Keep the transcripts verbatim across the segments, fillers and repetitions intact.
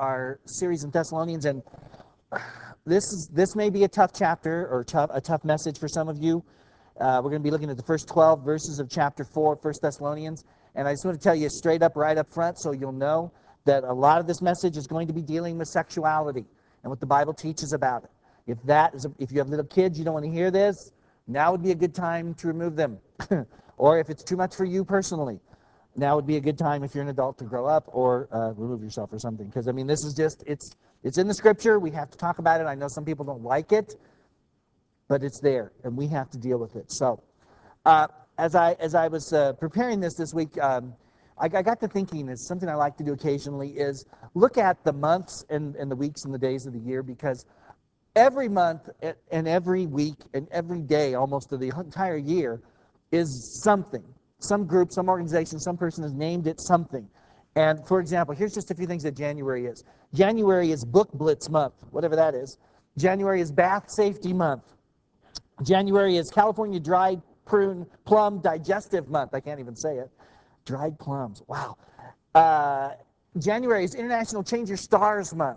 our series in Thessalonians, and this is this may be a tough chapter or tough, a tough message for some of you. Uh, we're going to be looking at the first twelve verses of chapter four, First Thessalonians, and I just want to tell you straight up, right up front, so you'll know that a lot of this message is going to be dealing with sexuality and what the Bible teaches about it. If that is, a, if you have little kids, you don't want to hear this, now would be a good time to remove them. Or if it's too much for you personally, now would be a good time if you're an adult to grow up or uh, remove yourself or something. Because, I mean, this is just, it's it's in the Scripture. We have to talk about it. I know some people don't like it, but it's there, and we have to deal with it. So, uh, as I as I was uh, preparing this this week, um, I, I got to thinking, it's something I like to do occasionally, is look at the months and, and the weeks and the days of the year, because every month and every week and every day almost of the entire year is something. Some group, some organization, some person has named it something. And for example, here's just a few things that January is. January is Book Blitz Month, whatever that is. January is Bath Safety Month. January is California Dried Prune Plum Digestive Month. I can't even say it. Dried plums. Wow. Uh, January is International Change Your Stars Month.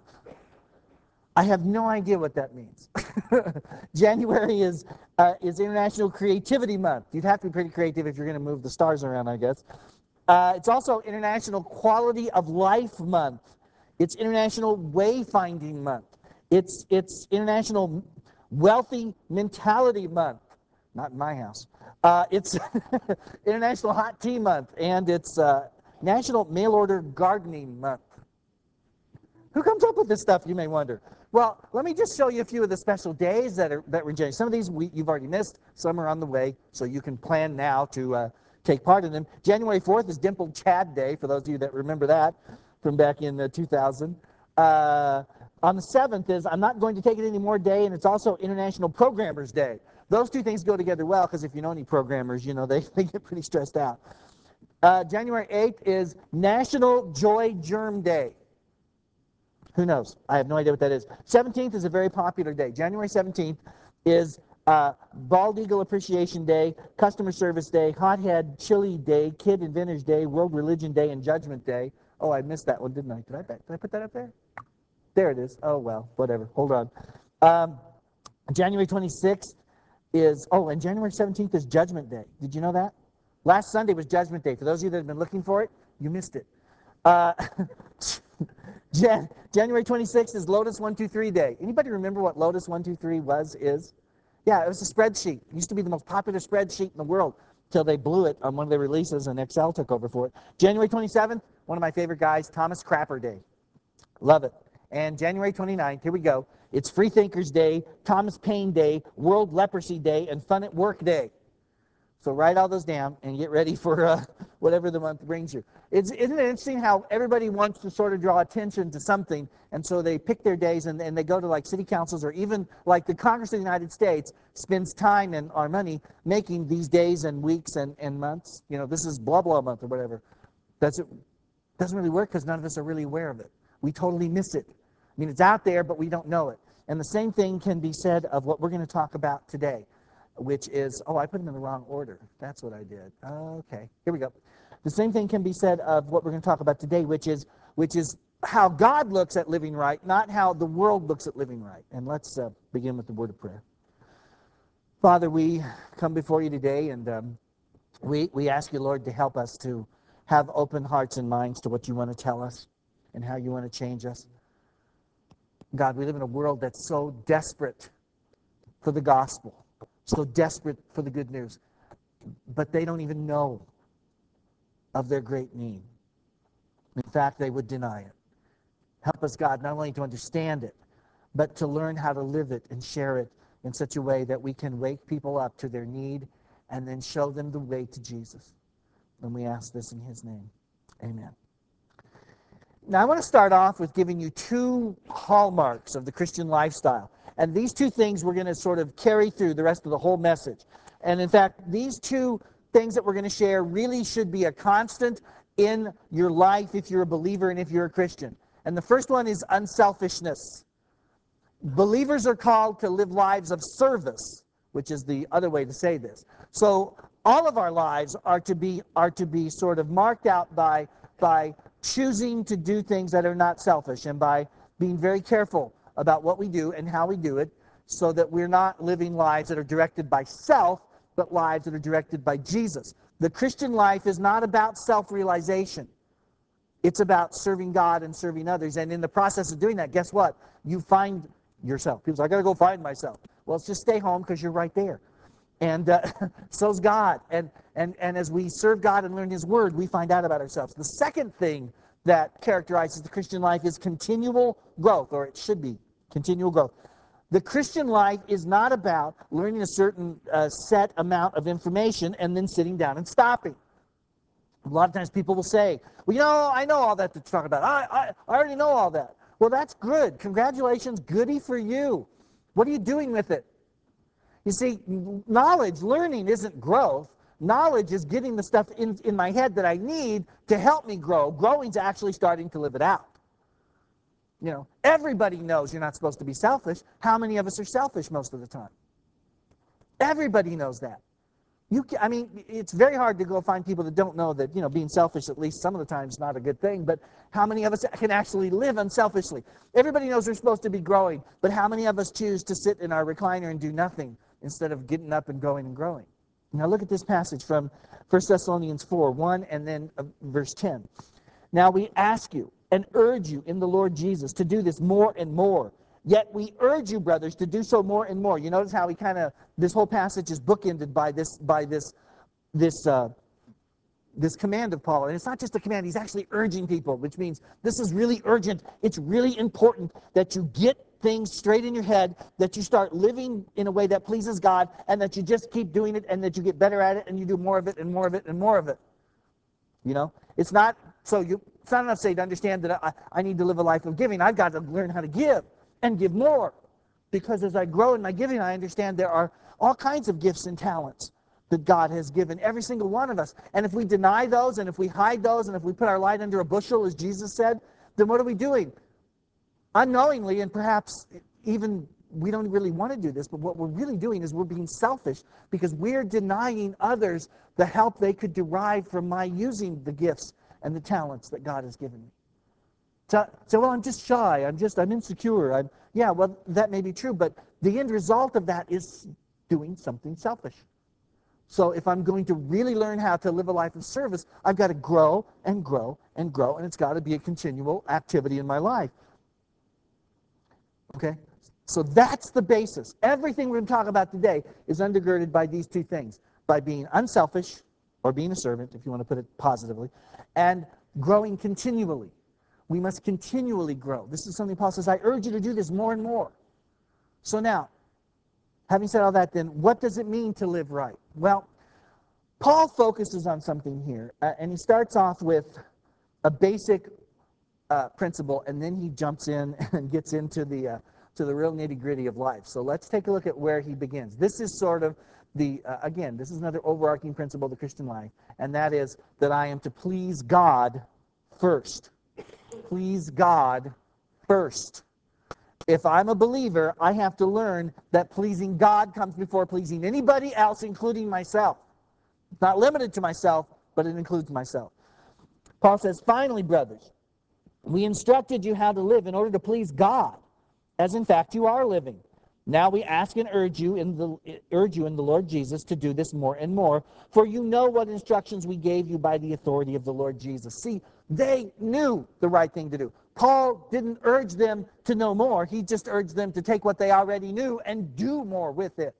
I have no idea what that means. January is uh, is International Creativity Month. You'd have to be pretty creative if you're going to move the stars around, I guess. Uh, it's also International Quality of Life Month. It's International Wayfinding Month. It's it's International Wealthy Mentality Month. Not in my house. Uh, it's International Hot Tea Month, and it's uh, National Mail Order Gardening Month. Who comes up with this stuff, you may wonder? Well, let me just show you a few of the special days that are that were in January. Some of these we, you've already missed. Some are on the way, so you can plan now to uh, take part in them. January fourth is Dimpled Chad Day, for those of you that remember that from back in uh, two thousand. Uh, on the seventh is I'm Not Going to Take It Anymore Day, and it's also International Programmers Day. Those two things go together well, because if you know any programmers, you know they, they get pretty stressed out. Uh, January eighth is National Joy Germ Day. Who knows? I have no idea what that is. seventeenth is a very popular day. January seventeenth is uh, Bald Eagle Appreciation Day, Customer Service Day, Hothead Chili Day, Kid Inventors Day, World Religion Day, and Judgment Day. Oh, I missed that one, didn't I? Did I, did I put that up there? There it is. Oh, well, whatever. Hold on. Um, January twenty-sixth is, oh, and January seventeenth is Judgment Day. Did you know that? Last Sunday was Judgment Day. For those of you that have been looking for it, you missed it. Uh, Jan- January twenty-sixth is Lotus one two three Day. Anybody remember what Lotus one two three was, is? Yeah, it was a spreadsheet. It used to be the most popular spreadsheet in the world until they blew it on one of their releases and Excel took over for it. January twenty-seventh, one of my favorite guys, Thomas Crapper Day. Love it. And January twenty-ninth, here we go. It's Free Thinkers Day, Thomas Paine Day, World Leprosy Day, and Fun at Work Day. So write all those down and get ready for uh, whatever the month brings you. It's, isn't it interesting how everybody wants to sort of draw attention to something, and so they pick their days and, and they go to like city councils, or even like the Congress of the United States spends time and our money making these days and weeks and, and months. You know, this is blah blah month or whatever. That's it. Doesn't really work because none of us are really aware of it. We totally miss it. I mean, it's out there, but we don't know it. And the same thing can be said of what we're going to talk about today, which is, oh, I put them in the wrong order. That's what I did. Okay, here we go. The same thing can be said of what we're going to talk about today, which is which is how God looks at living right, not how the world looks at living right. And let's uh, begin with the word of prayer. Father, we come before you today, and um, we, we ask you, Lord, to help us to have open hearts and minds to what you want to tell us and how you want to change us. God, we live in a world that's so desperate for the gospel, so desperate for the good news, but they don't even know of their great need. In fact, they would deny it. Help us, God, not only to understand it, but to learn how to live it and share it in such a way that we can wake people up to their need and then show them the way to Jesus. And we ask this in his name. Amen. Now, I want to start off with giving you two hallmarks of the Christian lifestyle. And these two things we're going to sort of carry through the rest of the whole message. And in fact, these two things that we're going to share really should be a constant in your life if you're a believer and if you're a Christian. And the first one is unselfishness. Believers are called to live lives of service, which is the other way to say this. So all of our lives are to be are to be sort of marked out by by choosing to do things that are not selfish, and by being very careful about what we do and how we do it, so that we're not living lives that are directed by self, but lives that are directed by Jesus. The Christian life is not about self-realization. It's about serving God and serving others. And in the process of doing that, guess what? You find yourself. People say, I got to go find myself. Well, it's just stay home because you're right there. And uh, so's God. And, and, and as we serve God and learn His Word, we find out about ourselves. The second thing that characterizes the Christian life is continual growth, or it should be continual growth. The Christian life is not about learning a certain uh, set amount of information and then sitting down and stopping. A lot of times people will say, well, you know, I know all that to talk about. I, I, I already know all that. Well, that's good. Congratulations, goody for you. What are you doing with it? You see, knowledge, learning isn't growth. Knowledge is getting the stuff in, in my head that I need to help me grow. Growing's actually starting to live it out. You know, everybody knows you're not supposed to be selfish. How many of us are selfish most of the time? Everybody knows that. You can, I mean, it's very hard to go find people that don't know that, you know, being selfish at least some of the time is not a good thing, but how many of us can actually live unselfishly? Everybody knows we're supposed to be growing, but how many of us choose to sit in our recliner and do nothing instead of getting up and going and growing? Now look at this passage from First Thessalonians four, one and then uh, verse ten. Now we ask you and urge you in the Lord Jesus to do this more and more. Yet we urge you, brothers, to do so more and more. You notice how he kind of, this whole passage is bookended by this, by this, this, uh, this command of Paul. And it's not just a command, he's actually urging people, which means this is really urgent. It's really important that you get things straight in your head, that you start living in a way that pleases God, and that you just keep doing it, and that you get better at it, and you do more of it, and more of it, and more of it. You know, it's not so you. It's not enough to say to understand that I, I need to live a life of giving. I've got to learn how to give and give more, because as I grow in my giving, I understand there are all kinds of gifts and talents that God has given every single one of us. And if we deny those, and if we hide those, and if we put our light under a bushel, as Jesus said, then what are we doing? Unknowingly, and perhaps even we don't really want to do this, but what we're really doing is we're being selfish, because we're denying others the help they could derive from my using the gifts and the talents that God has given me. So, so well, I'm just shy, I'm just, I'm insecure. I'm, yeah, well, that may be true, but the end result of that is doing something selfish. So if I'm going to really learn how to live a life of service, I've got to grow and grow and grow, and it's got to be a continual activity in my life. Okay? So that's the basis. Everything we're going to talk about today is undergirded by these two things, by being unselfish, or being a servant, if you want to put it positively, and growing continually. We must continually grow. This is something Paul says, I urge you to do this more and more. So now, having said all that, then, what does it mean to live right? Well, Paul focuses on something here, uh, and he starts off with a basic uh, principle, and then he jumps in and gets into the uh, to the real nitty-gritty of life. So let's take a look at where he begins. This is sort of the, uh, again, this is another overarching principle of the Christian life, and that is that I am to please God first. Please God first. If I'm a believer, I have to learn that pleasing God comes before pleasing anybody else, including myself. It's not limited to myself, but it includes myself. Paul says, finally, brothers, we instructed you how to live in order to please God, as in fact you are living. Now we ask and urge you in the urge you in the Lord Jesus to do this more and more, for you know what instructions we gave you by the authority of the Lord Jesus. See, they knew the right thing to do. Paul didn't urge them to know more. He just urged them to take what they already knew and do more with it.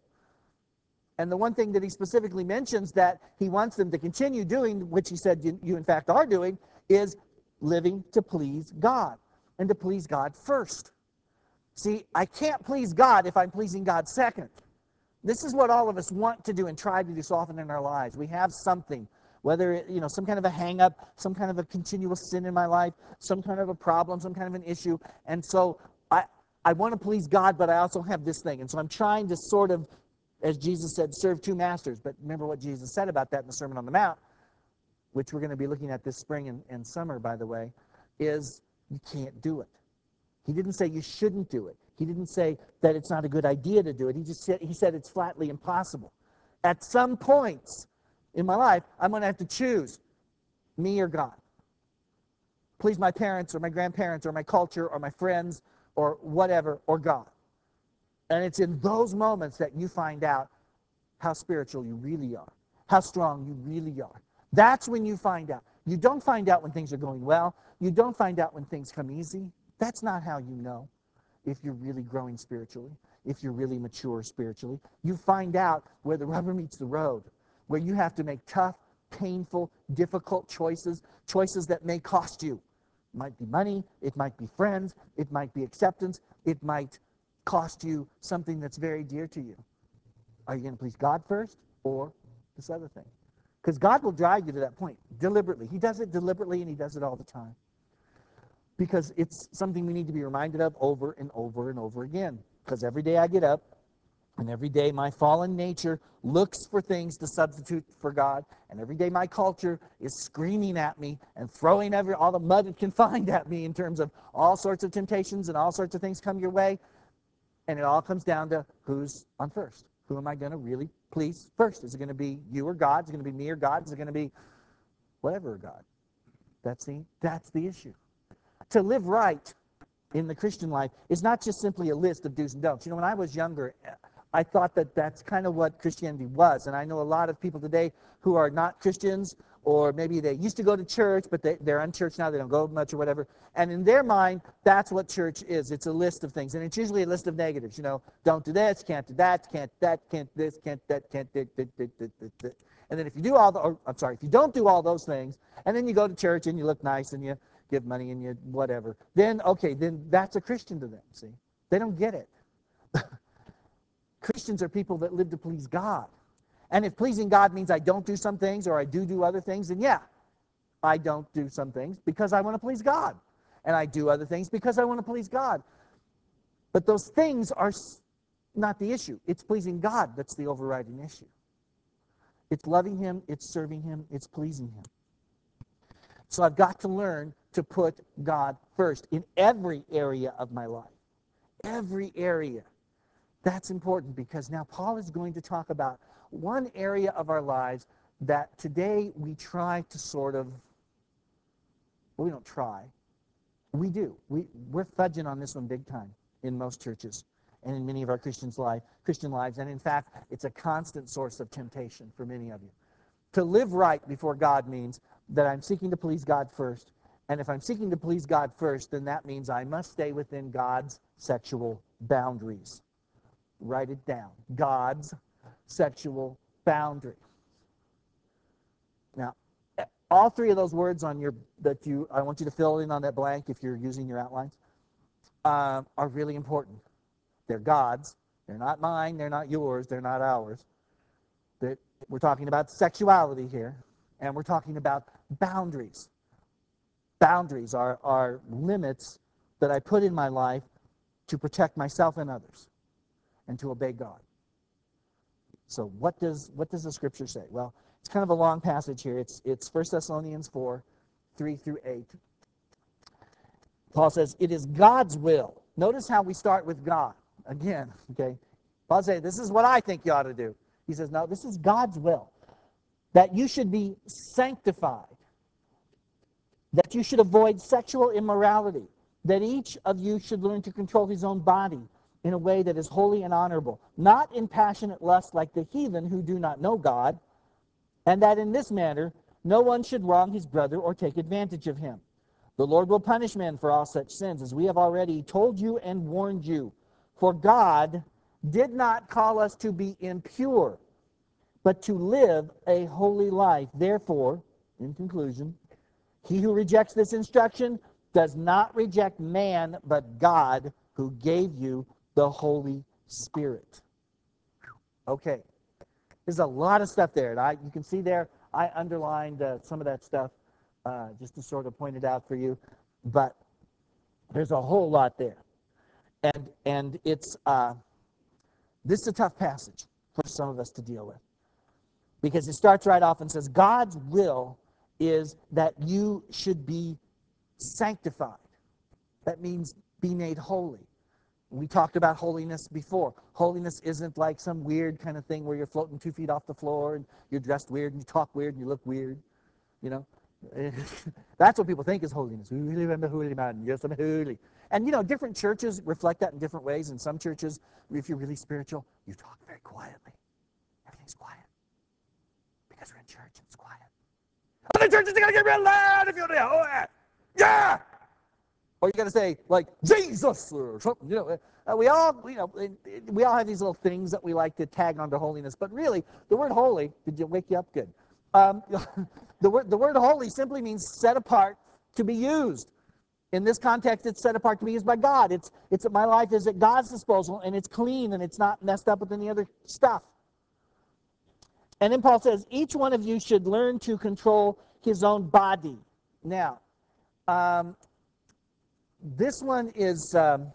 And the one thing that he specifically mentions that he wants them to continue doing, which he said you, you in fact are doing, is living to please God, and to please God first. See, I can't please God if I'm pleasing God second. This is what all of us want to do and try to do so often in our lives. We have something, whether it, you know, some kind of a hang-up, some kind of a continual sin in my life, some kind of a problem, some kind of an issue, and so I, I want to please God, but I also have this thing, and so I'm trying to sort of, as Jesus said, serve two masters. But remember what Jesus said about that in the Sermon on the Mount, which we're going to be looking at this spring and, and summer, by the way, is you can't do it. He didn't say you shouldn't do it. He didn't say that it's not a good idea to do it. He just said, he said it's flatly impossible. At some points in my life, I'm going to have to choose me or God. please my parents or my grandparents or my culture or my friends or whatever or God. And it's in those moments that you find out how spiritual you really are, how strong you really are. That's when you find out. You don't find out when things are going well. You don't find out when things come easy. That's not how you know if you're really growing spiritually, if you're really mature spiritually. You find out where the rubber meets the road, where you have to make tough, painful, difficult choices, choices that may cost you. It might be money, it might be friends, it might be acceptance, it might cost you something that's very dear to you. Are you going to please God first or this other thing? Because God will drive you to that point deliberately. He does it deliberately, and he does it all the time. Because it's something we need to be reminded of over and over and over again. Because every day I get up, and every day my fallen nature looks for things to substitute for God, and every day my culture is screaming at me and throwing every, all the mud it can find at me in terms of all sorts of temptations and all sorts of things come your way. And it all comes down to who's on first. Who am I going to really please first? Is it going to be you or God? Is it going to be me or God? Is it going to be whatever or God? That's the, that's the issue. To live right in the Christian life is not just simply a list of do's and don'ts. You know, when I was younger, I thought that that's kind of what Christianity was. And I know a lot of people today who are not Christians, or maybe they used to go to church, but they, they're unchurched now, they don't go much or whatever. And in their mind, that's what church is. It's a list of things. And it's usually a list of negatives. You know, don't do this, can't do that, can't that, can't this, can't that, can't that, that, that, that, that, that. And then if you do all the, or, I'm sorry, if you don't do all those things, and then you go to church and you look nice and you give money and you whatever, then, okay, then that's a Christian to them, see? They don't get it. Christians are people that live to please God. And if pleasing God means I don't do some things or I do do other things, then yeah, I don't do some things because I want to please God. And I do other things because I want to please God. But those things are not the issue. It's pleasing God that's the overriding issue. It's loving him, it's serving him, it's pleasing him. So I've got to learn to put God first in every area of my life. Every area. That's important because now Paul is going to talk about one area of our lives that today we try to sort of, well, we don't try. We do. We, we're fudging on this one big time in most churches and in many of our Christians life, Christian lives. And in fact, it's a constant source of temptation for many of you. To live right before God means that I'm seeking to please God first. And if I'm seeking to please God first, then that means I must stay within God's sexual boundaries. Write it down. God's sexual boundary. Now, all three of those words on your that you I want you to fill in on that blank if you're using your outlines uh, are really important. They're God's. They're not mine. They're not yours. They're not ours. They're, we're talking about sexuality here, and we're talking about boundaries. Boundaries are, are limits that I put in my life to protect myself and others and to obey God. So what does what does the scripture say? Well, it's kind of a long passage here. It's it's First Thessalonians four, three through eight. Paul says, it is God's will. Notice how we start with God. Again, okay? Paul says, this is what I think you ought to do. He says, no, this is God's will. That you should be sanctified. That you should avoid sexual immorality. That each of you should learn to control his own body in a way that is holy and honorable, not in passionate lust like the heathen who do not know God, and that in this manner no one should wrong his brother or take advantage of him. The Lord will punish men for all such sins, as we have already told you and warned you. For God did not call us to be impure, but to live a holy life. Therefore, in conclusion, he who rejects this instruction does not reject man, but God, who gave you the Holy Spirit. Okay. There's a lot of stuff there. And I, you can see there, I underlined uh, some of that stuff uh, just to sort of point it out for you. But there's a whole lot there. And, and it's, uh, this is a tough passage for some of us to deal with. Because it starts right off and says, God's will is that you should be sanctified. That means be made holy. We talked about holiness before. Holiness isn't like some weird kind of thing where you're floating two feet off the floor and you're dressed weird and you talk weird and you look weird. You know, That's what people think is holiness. Holy, I'm a holy man. Yes, I'm holy. And you know, different churches reflect that in different ways. In some churches, if you're really spiritual, you talk very quietly. Everything's quiet because we're in church and it's quiet. Other churches are gonna get real loud if you do. Oh, yeah. Yeah. Or you got to say like Jesus or something. You know, uh, we all, you know, we all have these little things that we like to tag onto holiness. But really, the word holy, did you wake you up good? Um, the word the word holy simply means set apart to be used. In this context, it's set apart to be used by God. It's it's my life is at God's disposal, and it's clean, and it's not messed up with any other stuff. And then Paul says, each one of you should learn to control his own body. Now, um, this one is um,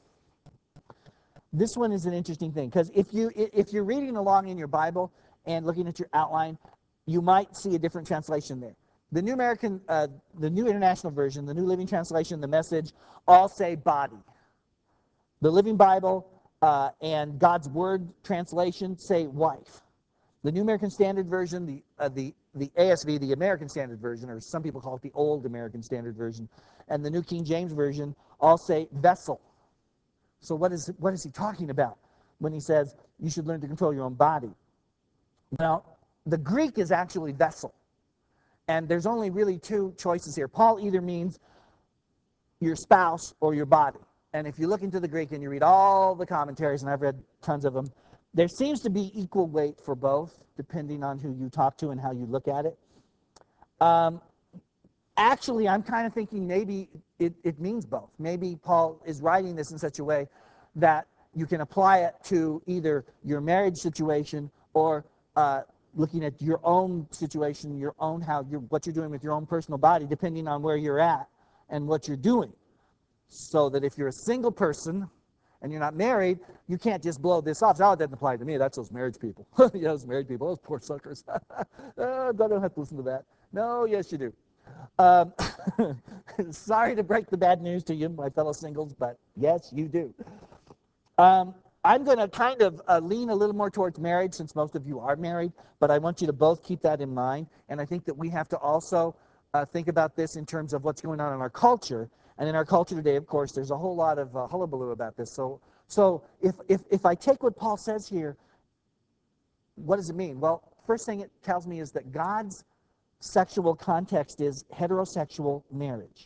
this one is an interesting thing, because if you if you're reading along in your Bible and looking at your outline, you might see a different translation there. The New American, uh, the New International Version, the New Living Translation, the Message, all say body. The Living Bible uh, and God's Word translation say wife. The New American Standard Version, the uh, the the A S V, the American Standard Version, or some people call it the Old American Standard Version, and the New King James Version all say vessel. So what is what is he talking about when he says you should learn to control your own body? Now, the Greek is actually vessel, and there's only really two choices here. Paul either means your spouse or your body. And if you look into the Greek and you read all the commentaries, and I've read tons of them, there seems to be equal weight for both, depending on who you talk to and how you look at it. Um, actually, I'm kind of thinking maybe it, it means both. Maybe Paul is writing this in such a way that you can apply it to either your marriage situation or uh, looking at your own situation, your own how you're, what you're doing with your own personal body, depending on where you're at and what you're doing. So that if you're a single person and you're not married, you can't just blow this off. Oh, it doesn't apply to me. That's those marriage people. Yeah, those married people, those poor suckers. Oh, I don't have to listen to that. No, yes, you do. Um, sorry to break the bad news to you, my fellow singles, but yes, you do. Um, I'm going to kind of uh, lean a little more towards marriage, since most of you are married, but I want you to both keep that in mind. And I think that we have to also uh, think about this in terms of what's going on in our culture. And in our culture today, of course, there's a whole lot of uh, hullabaloo about this. So, so if, if, if I take what Paul says here, what does it mean? Well, first thing it tells me is that God's sexual context is heterosexual marriage.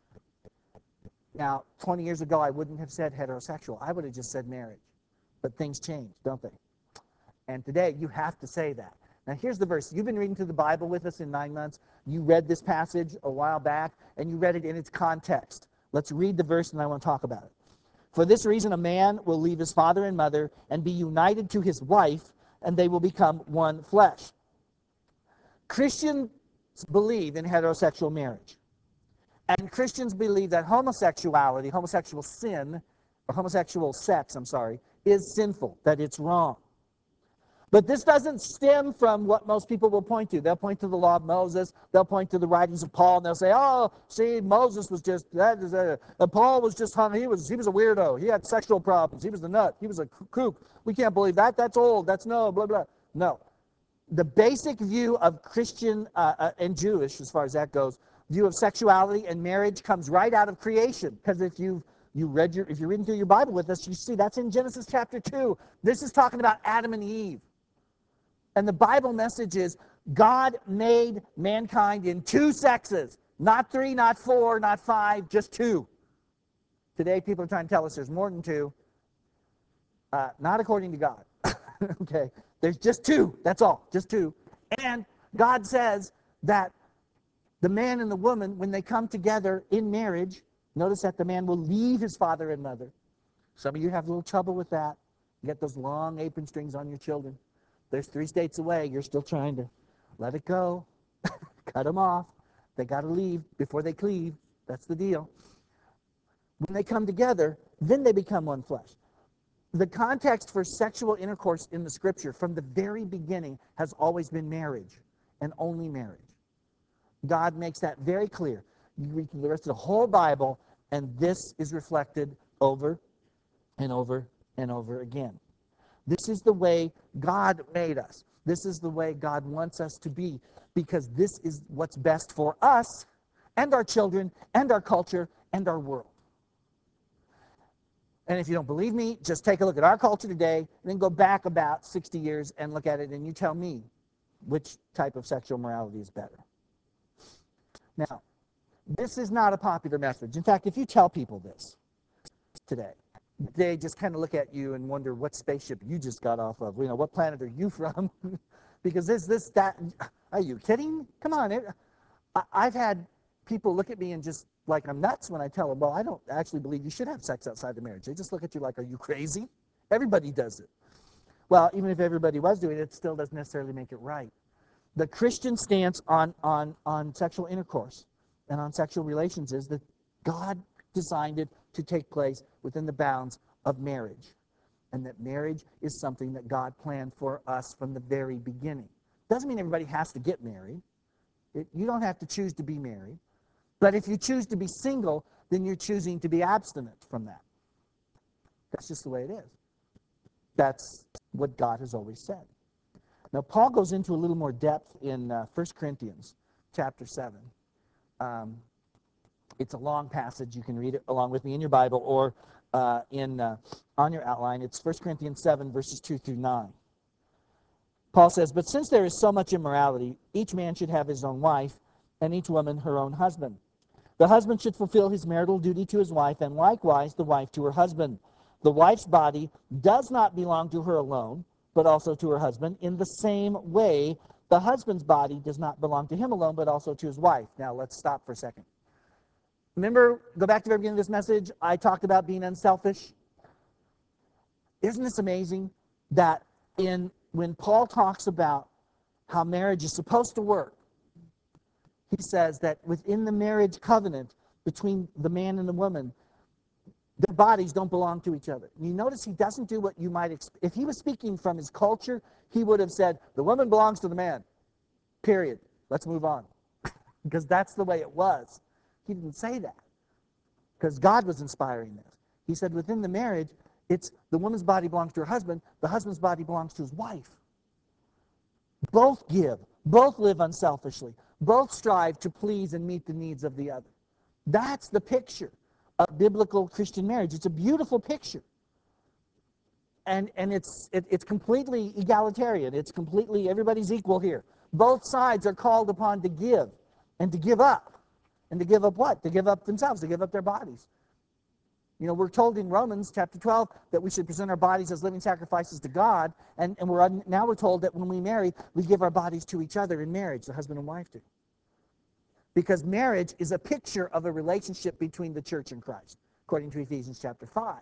Now, twenty years ago, I wouldn't have said heterosexual. I would have just said marriage. But things change, don't they? And today, you have to say that. Now, here's the verse. You've been reading through the Bible with us in nine months. You read this passage a while back, and you read it in its context. Let's read the verse, and I want to talk about it. For this reason, a man will leave his father and mother and be united to his wife, and they will become one flesh. Christians believe in heterosexual marriage. And Christians believe that homosexuality, homosexual sin, or homosexual sex, I'm sorry, is sinful, that it's wrong. But this doesn't stem from what most people will point to. They'll point to the law of Moses. They'll point to the writings of Paul, and they'll say, "Oh, see, Moses was just that is a, uh, Paul was just he was he was a weirdo. He had sexual problems. He was the nut. He was a kook. We can't believe that. That's old. That's no blah blah." No, the basic view of Christian uh, uh, and Jewish, as far as that goes, view of sexuality and marriage comes right out of creation. Because if you you read your if you're reading through your Bible with us, you see that's in Genesis chapter two. This is talking about Adam and Eve. And the Bible message is God made mankind in two sexes. Not three, not four, not five, just two. Today, people are trying to tell us there's more than two. Uh, not according to God. Okay? There's just two. That's all. Just two. And God says that the man and the woman, when they come together in marriage, notice that the man will leave his father and mother. Some of you have a little trouble with that. You get those long apron strings on your children. There's three states away. You're still trying to let it go. Cut them off. They got to leave before they cleave. That's the deal. When they come together, then they become one flesh. The context for sexual intercourse in the Scripture from the very beginning has always been marriage, and only marriage. God makes that very clear. You read the rest of the whole Bible, and this is reflected over and over and over again. This is the way God made us. This is the way God wants us to be, because this is what's best for us and our children and our culture and our world. And if you don't believe me, just take a look at our culture today, and then go back about sixty years and look at it, and you tell me which type of sexual morality is better. Now, this is not a popular message. In fact, if you tell people this today, they just kind of look at you and wonder what spaceship you just got off of. You know, what planet are you from? Because this, this, that, are you kidding? Come on. It, I, I've had people look at me and just like I'm nuts when I tell them, well, I don't actually believe you should have sex outside the marriage. They just look at you like, are you crazy? Everybody does it. Well, even if everybody was doing it, it still doesn't necessarily make it right. The Christian stance on, on, on sexual intercourse and on sexual relations is that God designed it to take place within the bounds of marriage, and that marriage is something that God planned for us from the very beginning. Doesn't mean everybody has to get married. It, you don't have to choose to be married. But if you choose to be single, then you're choosing to be abstinent from that. That's just the way it is. That's what God has always said. Now, Paul goes into a little more depth in uh, First Corinthians chapter seven. Um, it's a long passage. You can read it along with me in your Bible or uh, in uh, on your outline. It's First Corinthians seven, verses two through nine. Paul says, "But since there is so much immorality, each man should have his own wife, and each woman her own husband. The husband should fulfill his marital duty to his wife, and likewise the wife to her husband. The wife's body does not belong to her alone, but also to her husband. In the same way, the husband's body does not belong to him alone, but also to his wife." Now, let's stop for a second. Remember, go back to the very beginning of this message, I talked about being unselfish. Isn't this amazing that in when Paul talks about how marriage is supposed to work, he says that within the marriage covenant between the man and the woman, their bodies don't belong to each other. And you notice he doesn't do what you might expect. If he was speaking from his culture, he would have said, the woman belongs to the man, period. Let's move on. Because that's the way it was. He didn't say that because God was inspiring this. He said within the marriage, it's the woman's body belongs to her husband, the husband's body belongs to his wife. Both give, both live unselfishly, both strive to please and meet the needs of the other. That's the picture of biblical Christian marriage. It's a beautiful picture. And, and it's, it, it's completely egalitarian. It's completely, everybody's equal here. Both sides are called upon to give and to give up. And to give up what? To give up themselves, to give up their bodies. You know, we're told in Romans chapter twelve that we should present our bodies as living sacrifices to God, and, and we're now we're told that when we marry, we give our bodies to each other in marriage, the husband and wife do. Because marriage is a picture of a relationship between the church and Christ, according to Ephesians chapter five.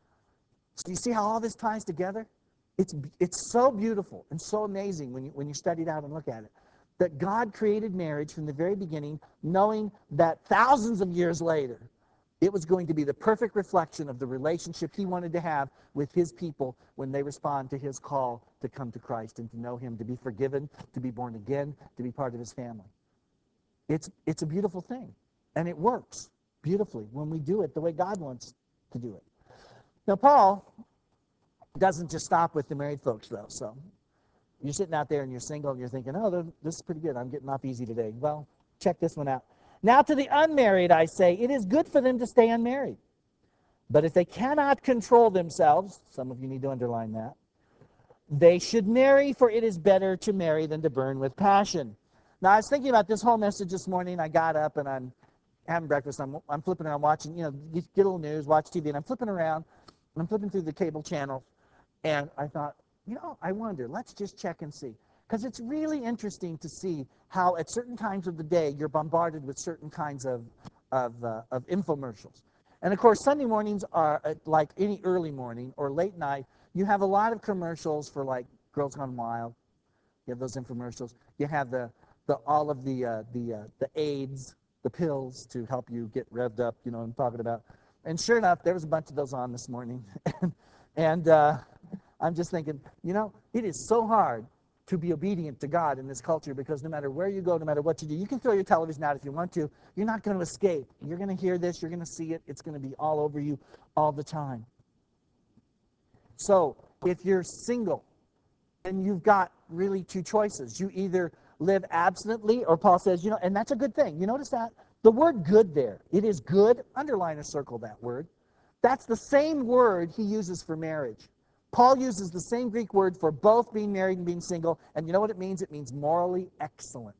So you see how all this ties together? It's, it's so beautiful and so amazing when you, when you study it out and look at it, that God created marriage from the very beginning, knowing that thousands of years later, it was going to be the perfect reflection of the relationship he wanted to have with his people when they respond to his call to come to Christ and to know him, to be forgiven, to be born again, to be part of his family. It's, it's a beautiful thing, and it works beautifully when we do it the way God wants to do it. Now, Paul doesn't just stop with the married folks, though. So you're sitting out there and you're single and you're thinking, oh, this is pretty good. I'm getting off easy today. Well, check this one out. Now to the unmarried, I say, it is good for them to stay unmarried. But if they cannot control themselves, some of you need to underline that, they should marry, for it is better to marry than to burn with passion. Now, I was thinking about this whole message this morning. I got up and I'm having breakfast. I'm, I'm flipping around watching, you know, get a little news, watch T V, and I'm flipping around. I'm flipping through the cable channels, and I thought, you know, I wonder, let's just check and see. Because it's really interesting to see how at certain times of the day you're bombarded with certain kinds of, of, uh, of infomercials. And of course, Sunday mornings are uh, like any early morning or late night. You have a lot of commercials for like Girls Gone Wild. You have those infomercials. You have the, the all of the uh, the uh, the aids, the pills to help you get revved up. You know what I'm talking about. And sure enough, there was a bunch of those on this morning. and and uh, I'm just thinking, you know, it is so hard to be obedient to God in this culture, because no matter where you go, no matter what you do, you can throw your television out if you want to. You're not going to escape. You're going to hear this. You're going to see it. It's going to be all over you all the time. So if you're single then you've got really two choices. You either live abstinently, or Paul says, you know, and that's a good thing. You notice that? The word good there, it is good. Underline or circle that word. That's the same word he uses for marriage. Paul uses the same Greek word for both being married and being single, and you know what it means? It means morally excellent.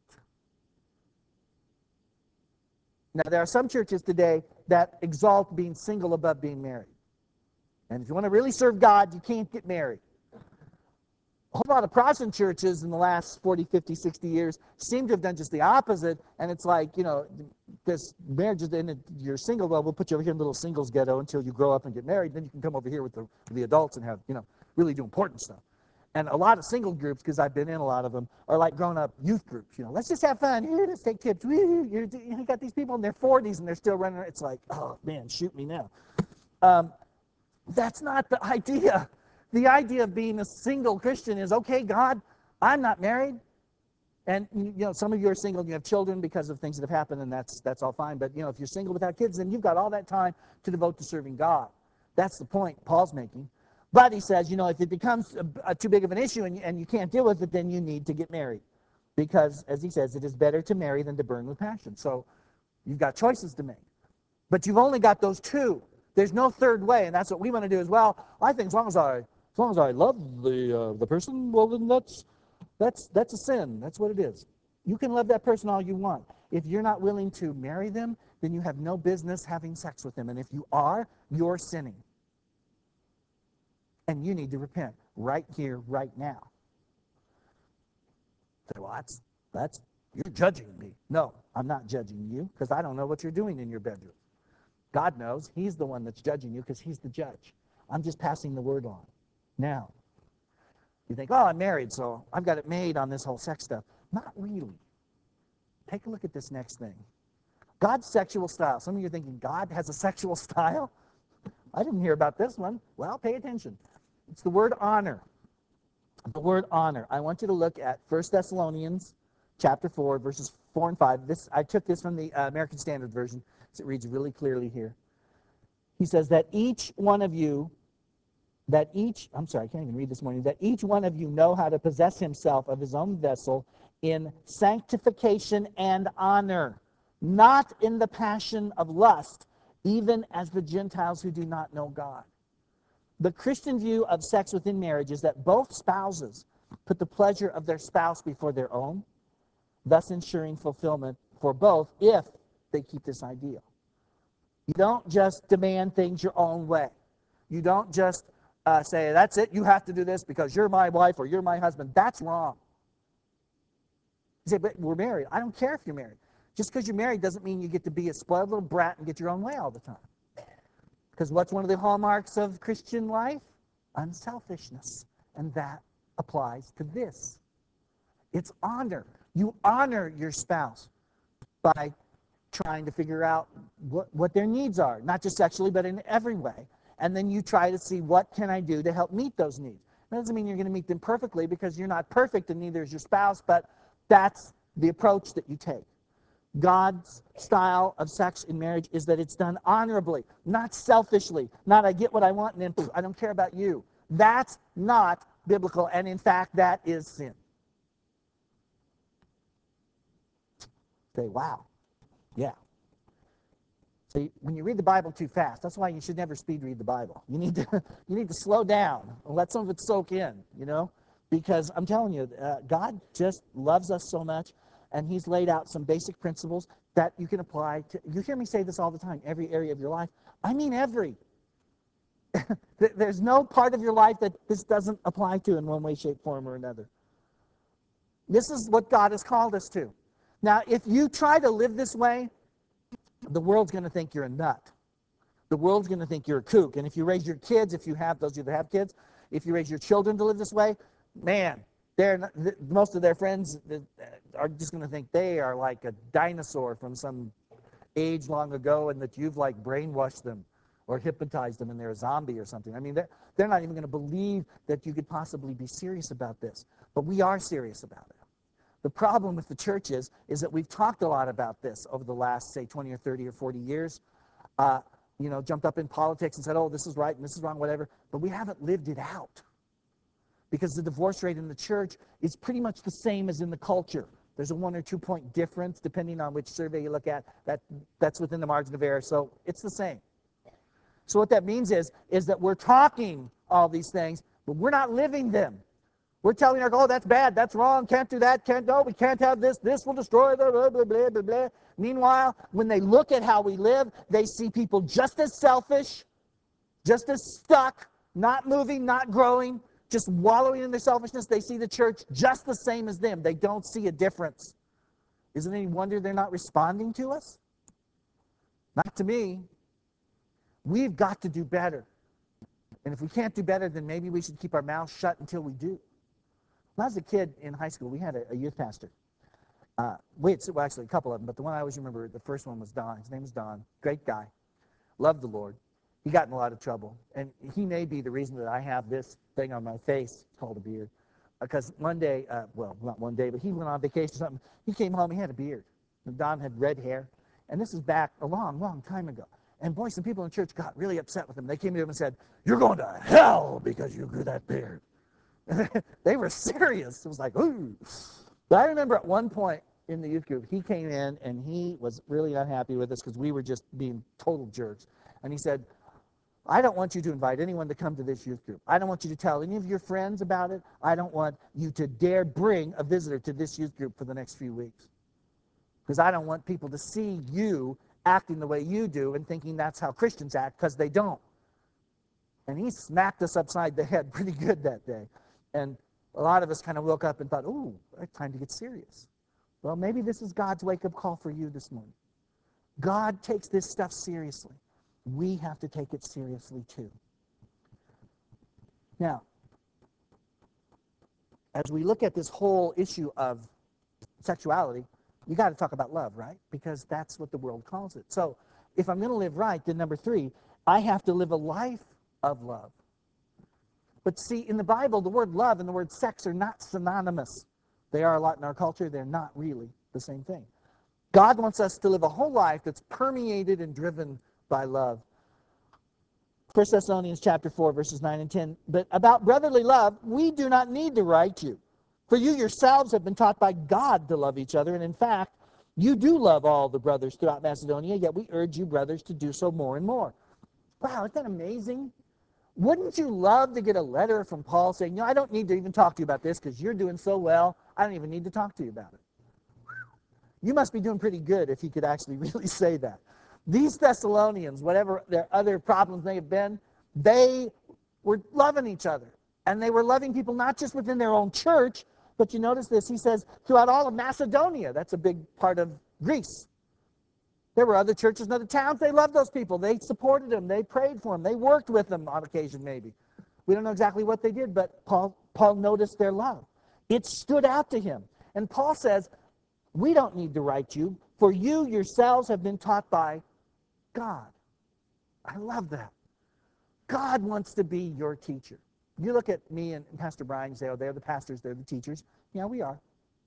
Now, there are some churches today that exalt being single above being married. And if you want to really serve God, you can't get married. A whole lot of Protestant churches in the last forty, fifty, sixty years seem to have done just the opposite, and it's like, you know, this marriage, and you're single, well, we'll put you over here in a little singles ghetto until you grow up and get married, then you can come over here with the, with the adults and have, you know, really do important stuff. And a lot of single groups, because I've been in a lot of them, are like grown-up youth groups. You know, let's just have fun. Here, let's take tips. You you got these people in their forties and they're still running. It's like, oh man, shoot me now. Um, that's not the idea. The idea of being a single Christian is, okay, God, I'm not married. And you know, some of you are single and you have children because of things that have happened, and that's that's all fine. But you know, if you're single without kids, then you've got all that time to devote to serving God. That's the point Paul's making. But he says, you know, if it becomes a, a too big of an issue and, and you can't deal with it, then you need to get married. Because, as he says, it is better to marry than to burn with passion. So you've got choices to make. But you've only got those two. There's no third way, and that's what we want to do as well. I think as long as I, as long as I love the uh, the person, well, then that's that's that's a sin. That's what it is. You can love that person all you want. If you're not willing to marry them, then you have no business having sex with them. And if you are, you're sinning. And you need to repent right here, right now. Say, well, that's, that's, you're judging me. No, I'm not judging you, because I don't know what you're doing in your bedroom. God knows. He's the one that's judging you, because he's the judge. I'm just passing the word on. Now, you think, oh, I'm married, so I've got it made on this whole sex stuff. Not really. Take a look at this next thing. God's sexual style. Some of you are thinking, God has a sexual style? I didn't hear about this one. Well, pay attention. It's the word honor. The word honor. I want you to look at First Thessalonians chapter four, verses four and five. This, I took this from the uh, American Standard Version, so it reads really clearly here. He says that each one of you, that each, I'm sorry, I can't even read this morning, that each one of you know how to possess himself of his own vessel in sanctification and honor, not in the passion of lust, even as the Gentiles who do not know God. The Christian view of sex within marriage is that both spouses put the pleasure of their spouse before their own, thus ensuring fulfillment for both if they keep this ideal. You don't just demand things your own way. You don't just uh, say, that's it, you have to do this because you're my wife or you're my husband. That's wrong. You say, but we're married. I don't care if you're married. Just because you're married doesn't mean you get to be a spoiled little brat and get your own way all the time. Because what's one of the hallmarks of Christian life? Unselfishness. And that applies to this. It's honor. You honor your spouse by trying to figure out what, what their needs are, not just sexually, but in every way. And then you try to see, what can I do to help meet those needs? That doesn't mean you're going to meet them perfectly, because you're not perfect and neither is your spouse, but that's the approach that you take. God's style of sex in marriage is that it's done honorably, not selfishly, not I get what I want and then poof, I don't care about you. That's not biblical, and in fact, that is sin. Say, wow, yeah. See, when you read the Bible too fast, that's why you should never speed read the Bible. You need to, you need to slow down and let some of it soak in, you know? Because I'm telling you, uh, God just loves us so much, and he's laid out some basic principles that you can apply to. You hear me say this all the time, every area of your life. I mean every. There's no part of your life that this doesn't apply to in one way, shape, form, or another. This is what God has called us to. Now, if you try to live this way, the world's going to think you're a nut. The world's going to think you're a kook. And if you raise your kids, if you have, those of you that have kids, if you raise your children to live this way, man, they're not, most of their friends are just going to think they are like a dinosaur from some age long ago, and that you've like brainwashed them or hypnotized them and they're a zombie or something. I mean, they're, they're not even going to believe that you could possibly be serious about this. But we are serious about it. The problem with the church is, is that we've talked a lot about this over the last, say, twenty or thirty or forty years. Uh, you know, jumped up in politics and said, oh, this is right and this is wrong, whatever. But we haven't lived it out. because the divorce rate in the church is pretty much the same as in the culture. There's a one or two point difference depending on which survey you look at. That, that's within the margin of error, so it's the same. So what that means is, is that we're talking all these things, but we're not living them. We're telling our, oh, that's bad, that's wrong, can't do that, can't go, we can't have this, this will destroy, blah, blah, blah, blah, blah, blah. Meanwhile, when they look at how we live, they see people just as selfish, just as stuck, not moving, not growing, just wallowing in their selfishness. They see the church just the same as them. They don't see a difference. Isn't it any wonder they're not responding to us? Not to me. We've got to do better. And if we can't do better, then maybe we should keep our mouths shut until we do. When I was a kid in high school, we had a, a youth pastor. Uh, wait, well, actually, a couple of them, but the one I always remember, the first one was Don. His name was Don. Great guy. Loved the Lord. He got in a lot of trouble. And he may be the reason that I have this thing on my face called a beard. Because one day, uh, well, not one day, but he went on vacation or something. He came home, he had a beard. And Don had red hair. And this is back a long, long time ago. And boy, some people in church got really upset with him. They came to him and said, "You're going to hell because you grew that beard." They were serious. It was like, ooh. But I remember at one point in the youth group, he came in and he was really unhappy with us because we were just being total jerks. And he said, "I don't want you to invite anyone to come to this youth group. I don't want you to tell any of your friends about it. I don't want you to dare bring a visitor to this youth group for the next few weeks. Because I don't want people to see you acting the way you do and thinking that's how Christians act, because they don't." And he smacked us upside the head pretty good that day. And a lot of us kind of woke up and thought, ooh, it's time to get serious. Well, maybe this is God's wake-up call for you this morning. God takes this stuff seriously. We have to take it seriously too. Now, as we look at this whole issue of sexuality, you got to talk about love, right? Because that's what the world calls it. So if I'm going to live right, then number three, I have to live a life of love. But see, in the Bible, the word love and the word sex are not synonymous. They are a lot in our culture. They're not really the same thing. God wants us to live a whole life that's permeated and driven by love. First Thessalonians chapter four, verses nine and ten. "But about brotherly love, we do not need to write you. For you yourselves have been taught by God to love each other. And in fact, you do love all the brothers throughout Macedonia, yet we urge you, brothers, to do so more and more." Wow, isn't that amazing? Wouldn't you love to get a letter from Paul saying, "You know, I don't need to even talk to you about this because you're doing so well. I don't even need to talk to you about it." You must be doing pretty good if he could actually really say that. These Thessalonians, whatever their other problems may have been, they were loving each other. And they were loving people not just within their own church, but you notice this, he says, throughout all of Macedonia. That's a big part of Greece. There were other churches in other towns. They loved those people. They supported them. They prayed for them. They worked with them on occasion, maybe. We don't know exactly what they did, but Paul, Paul noticed their love. It stood out to him. And Paul says, we don't need to write you, for you yourselves have been taught by God. I love that. God wants to be your teacher. You look at me and Pastor Brian and say, oh, they're the pastors, they're the teachers. Yeah, we are.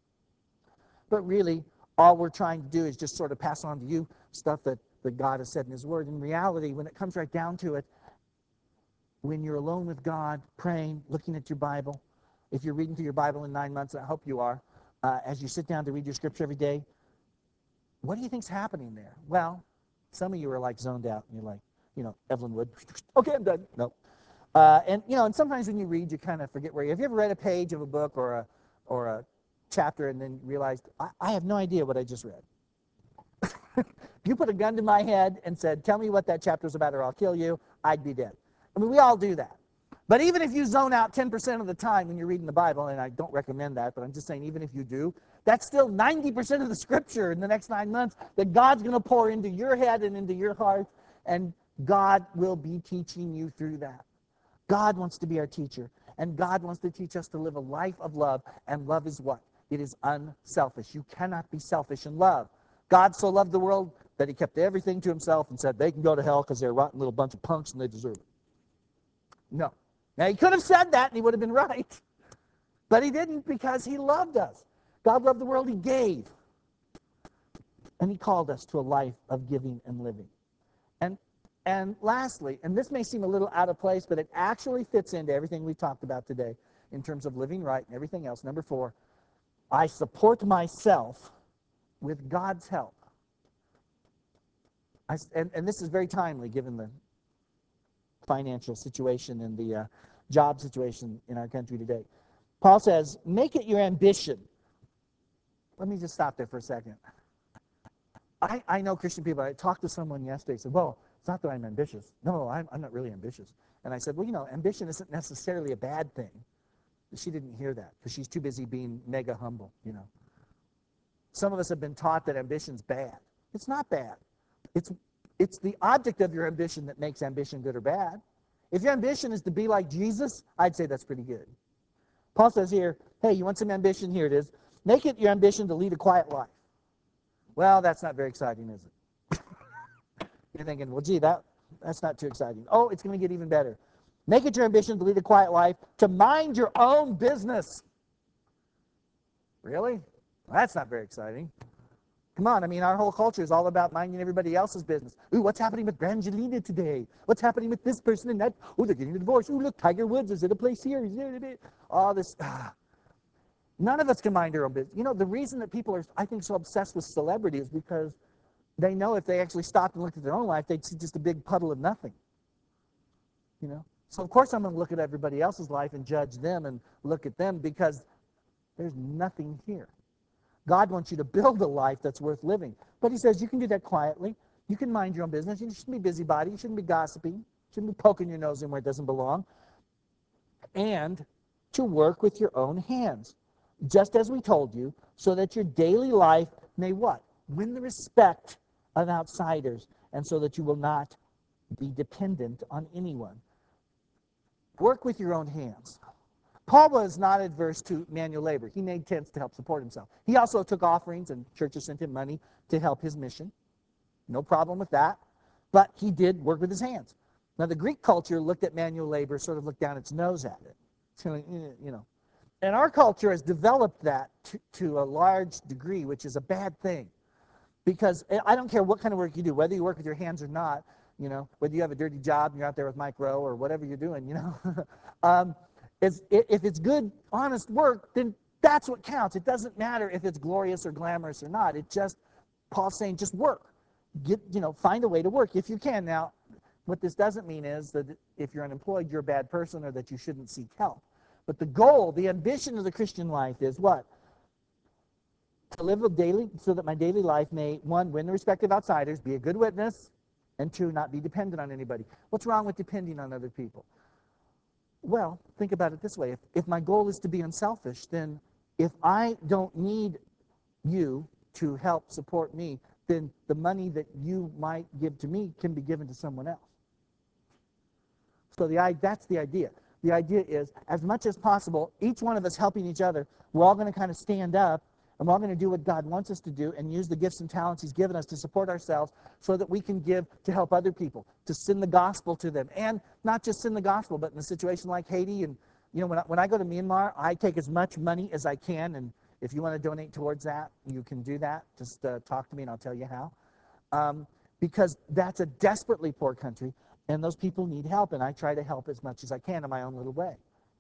But really, all we're trying to do is just sort of pass on to you stuff that, that God has said in his word. In reality, when it comes right down to it, when you're alone with God, praying, looking at your Bible, if you're reading through your Bible in nine months, I hope you are, uh, as you sit down to read your scripture every day, what do you think's happening there? Well, some of you are like zoned out, and you're like, you know, Evelyn Wood, okay, I'm done. No. Uh, and, you know, and sometimes when you read, you kind of forget where you, have you ever read a page of a book or a, or a chapter and then realized, I, I have no idea what I just read? If you put a gun to my head and said, tell me what that chapter's about or I'll kill you, I'd be dead. I mean, we all do that. But even if you zone out ten percent of the time when you're reading the Bible, and I don't recommend that, but I'm just saying even if you do, that's still ninety percent of the scripture in the next nine months that God's going to pour into your head and into your heart, and God will be teaching you through that. God wants to be our teacher, and God wants to teach us to live a life of love, and love is what? It is unselfish. You cannot be selfish in love. God so loved the world that he kept everything to himself and said they can go to hell because they're a rotten little bunch of punks and they deserve it. No. Now, he could have said that and he would have been right, but he didn't because he loved us. God loved the world, he gave. And he called us to a life of giving and living. And and lastly, and this may seem a little out of place, but it actually fits into everything we talked about today. in terms of living right and everything else. Number four, I support myself with God's help. I, and, and this is very timely given the financial situation and the uh, job situation in our country today. Paul says, make it your ambition. Let me just stop there for a second. I, I know Christian people. I talked to someone yesterday and said, well, it's not that I'm ambitious. No, I'm, I'm not really ambitious. And I said, well, you know, ambition isn't necessarily a bad thing. But she didn't hear that because she's too busy being mega humble, you know. Some of us have been taught that ambition's bad. It's not bad. It's, it's the object of your ambition that makes ambition good or bad. If your ambition is to be like Jesus, I'd say that's pretty good. Paul says here, hey, you want some ambition? Here it is. Make it your ambition to lead a quiet life. Well, that's not very exciting, is it? You're thinking, well, gee, that, that's not too exciting. Oh, it's going to get even better. Make it your ambition to lead a quiet life, to mind your own business. Really? Well, that's not very exciting. Come on, I mean, our whole culture is all about minding everybody else's business. Ooh, what's happening with Brangelina today? What's happening with this person and that? Oh, they're getting a divorce. Ooh, look, Tiger Woods is at a place here. All this. Ah. None of us can mind our own business. You know, the reason that people are, I think, so obsessed with celebrity is because they know if they actually stopped and looked at their own life, they'd see just a big puddle of nothing. You know? So, of course, I'm going to look at everybody else's life and judge them and look at them because there's nothing here. God wants you to build a life that's worth living. But he says you can do that quietly. You can mind your own business. You shouldn't be busybody. You shouldn't be gossiping. You shouldn't be poking your nose in where it doesn't belong. And to work with your own hands, just as we told you, so that your daily life may what? Win the respect of outsiders, and so that you will not be dependent on anyone. Work with your own hands. Paul was not adverse to manual labor. He made tents to help support himself. He also took offerings, and churches sent him money to help his mission. No problem with that. But he did work with his hands. Now, the Greek culture looked at manual labor, sort of looked down its nose at it. So, you know. And our culture has developed that to, to a large degree, which is a bad thing. Because I don't care what kind of work you do, whether you work with your hands or not, you know, whether you have a dirty job and you're out there with Mike Rowe or whatever you're doing, you know. um, it's, if it's good, honest work, then that's what counts. It doesn't matter if it's glorious or glamorous or not. It just, Paul's saying, just work. Get, you know, find a way to work if you can. Now, what this doesn't mean is that if you're unemployed, you're a bad person or that you shouldn't seek help. But the goal, the ambition of the Christian life is what? To live a daily, so that my daily life may, one, win the respect of outsiders, be a good witness, and two, not be dependent on anybody. What's wrong with depending on other people? Well, think about it this way. If, if my goal is to be unselfish, then if I don't need you to help support me, then the money that you might give to me can be given to someone else. So the, that's the idea. The idea is, as much as possible, each one of us helping each other, we're all going to kind of stand up, and we're all going to do what God wants us to do and use the gifts and talents he's given us to support ourselves so that we can give to help other people, to send the gospel to them. And not just send the gospel, but in a situation like Haiti. And, you know, when I, when I go to Myanmar, I take as much money as I can. And if you want to donate towards that, you can do that. Just uh, talk to me and I'll tell you how. Um, because that's a desperately poor country, and those people need help. And I try to help as much as I can in my own little way.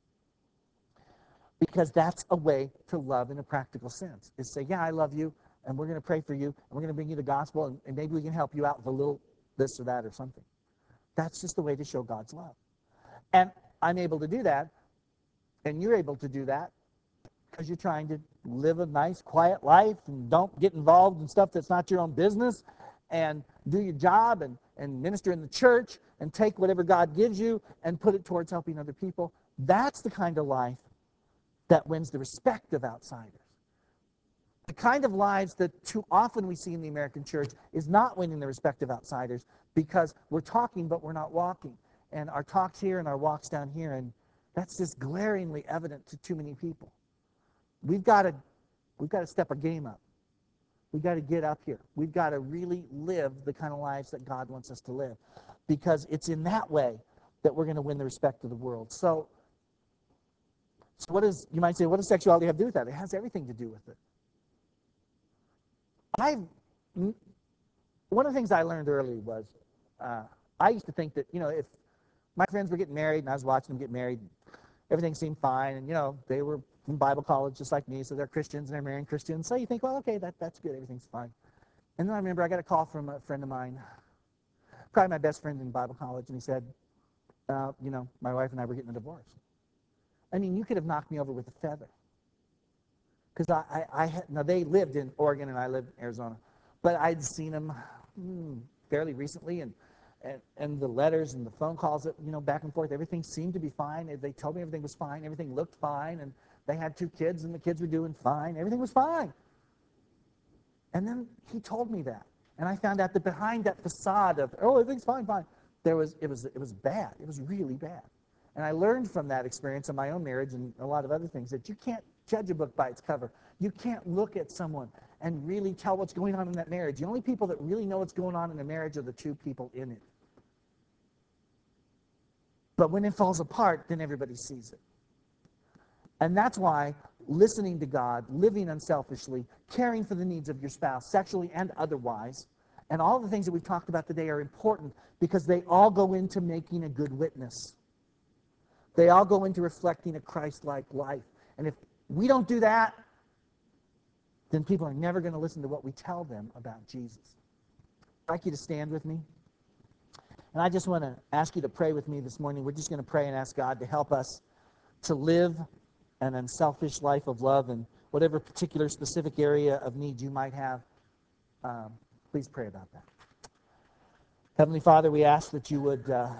Because that's a way to love in a practical sense. Is say, yeah, I love you, and we're going to pray for you, and we're going to bring you the gospel, and, and maybe we can help you out with a little this or that or something. That's just the way to show God's love. And I'm able to do that, and you're able to do that because you're trying to live a nice, quiet life and don't get involved in stuff that's not your own business, and do your job and, and minister in the church and take whatever God gives you and put it towards helping other people. That's the kind of life that wins the respect of outsiders. The kind of lives that too often we see in the American church is not winning the respect of outsiders because we're talking but we're not walking. And our talks here and our walks down here, and that's just glaringly evident to too many people. We've got to, we've got to step our game up. We've got to get up here. We've got to really live the kind of lives that God wants us to live, because it's in that way that we're going to win the respect of the world. So, So what is, you might say, what does sexuality have to do with that? It has everything to do with it. I, one of the things I learned early was, uh, I used to think that, you know, if my friends were getting married and I was watching them get married, everything seemed fine. And, you know, they were from Bible college just like me, so they're Christians and they're marrying Christians. So you think, well, okay, that, that's good. Everything's fine. And then I remember I got a call from a friend of mine, probably my best friend in Bible college, and he said, uh, you know, my wife and I were getting a divorce. I mean, you could have knocked me over with a feather. Because I, I, I had, now they lived in Oregon and I lived in Arizona, but I'd seen them hmm, fairly recently, and, and and the letters and the phone calls, that, you know, back and forth, everything seemed to be fine. They told me everything was fine, everything looked fine, and they had two kids and the kids were doing fine, everything was fine. And then he told me that, and I found out that behind that facade of, oh, everything's fine, fine, there was it was it was bad. It was really bad. And I learned from that experience in my own marriage and a lot of other things that you can't judge a book by its cover. You can't look at someone and really tell what's going on in that marriage. The only people that really know what's going on in a marriage are the two people in it. But when it falls apart, then everybody sees it. And that's why listening to God, living unselfishly, caring for the needs of your spouse, sexually and otherwise, and all the things that we've talked about today are important, because they all go into making a good witness. They all go into reflecting a Christ-like life. And if we don't do that, then people are never going to listen to what we tell them about Jesus. I'd like you to stand with me. And I just want to ask you to pray with me this morning. We're just going to pray and ask God to help us to live an unselfish life of love in whatever particular specific area of need you might have. Um, please pray about that. Heavenly Father, we ask that you would uh,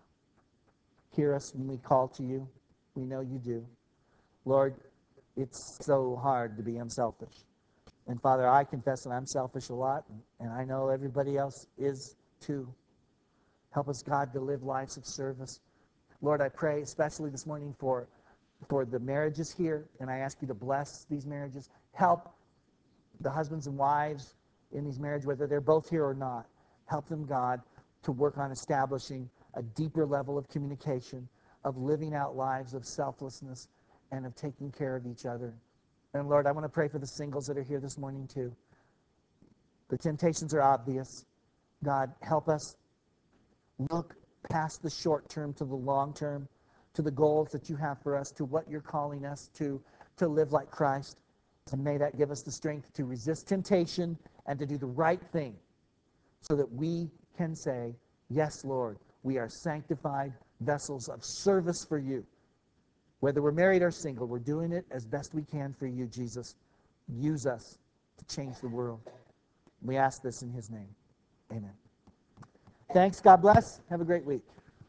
hear us when we call to you. We know you do. Lord, it's so hard to be unselfish. And Father, I confess that I'm selfish a lot, and I know everybody else is too. Help us, God, to live lives of service. Lord, I pray especially this morning for, for the marriages here, and I ask you to bless these marriages. Help the husbands and wives in these marriages, whether they're both here or not. Help them, God, to work on establishing a deeper level of communication, of living out lives of selflessness, and of taking care of each other. And Lord, I want to pray for the singles that are here this morning too. The temptations are obvious. God, help us look past the short term to the long term, to the goals that you have for us, to what you're calling us to, to live like Christ. And may that give us the strength to resist temptation and to do the right thing, so that we can say, yes, Lord, we are sanctified vessels of service for you. Whether we're married or single, we're doing it as best we can for you, Jesus. Use us to change the world. We ask this in his name. Amen. Thanks. God bless. Have a great week.